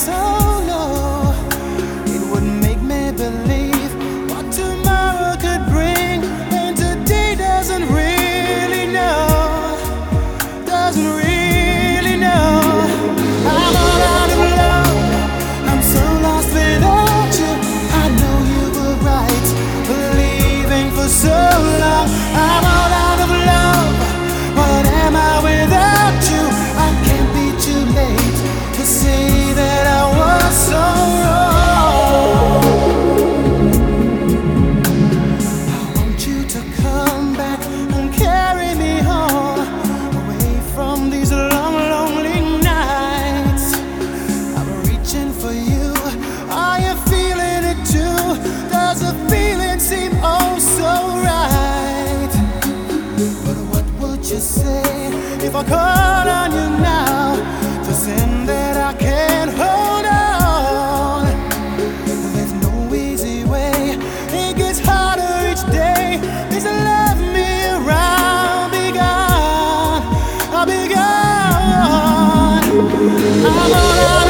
so low. It would make me believe what tomorrow could bring, and today doesn't really know, doesn't really know. I'm all out of love, I'm so lost without you. I know you were right, believing for so long. I'm all out of love, what am I without you? I can't be too late to say that I was so wrong. I want you to come back and carry me home, away from these long, lonely nights. I'm reaching for you, are you feeling it too? Does the feeling seem oh so right? But what would you say if I called on you now, just in that I can't hold on? There's no easy way, it gets harder each day. Please let me around, be gone, I'll be gone. I'm all out